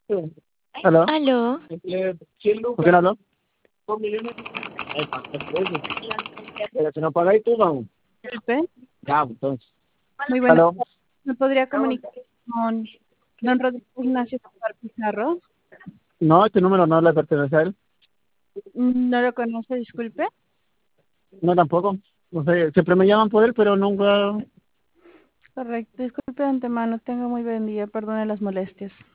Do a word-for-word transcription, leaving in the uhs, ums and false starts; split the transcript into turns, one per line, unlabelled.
¿Aló?
Aló,
¿Con quién hablo? Pero si no pagáis tú, vamos.
Disculpe,
Ya, entonces.
muy buenas
¿Aló?
tardes. ¿Me podría comunicar con don Rodrigo Ignacio Escobar Pizarro?
No, este número no le pertenece a él.
Mm, No lo conoce, disculpe.
No, tampoco. No sé, siempre me llaman por él, pero nunca...
Correcto, disculpe de antemano, tenga muy buen día, perdone las molestias.